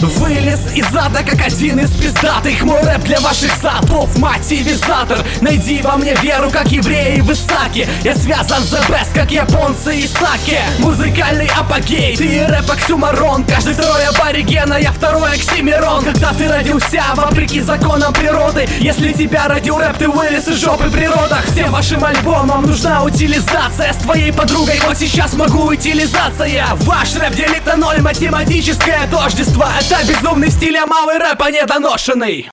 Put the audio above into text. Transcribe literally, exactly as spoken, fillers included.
Вылез из ада, как один из пиздатых. Мой рэп для ваших задов, мотивизатор. Найди во мне веру, как евреи в Исааке. Я связан за best, как японцы и саке. Музыкальный апогей, ты рэп оксюмарон. Каждый второй абориген, а я второй оксимирон. Когда ты родился вопреки законам природы, если тебя родил рэп, ты вылез из жопы при родах. Всем вашим альбомам нужна утилизация. С твоей подругой хоть сейчас могу утилизация. Ваш рэп делит на ноль, математическое тождество. Это безумный стиль, а малый рэп, а недоношенный.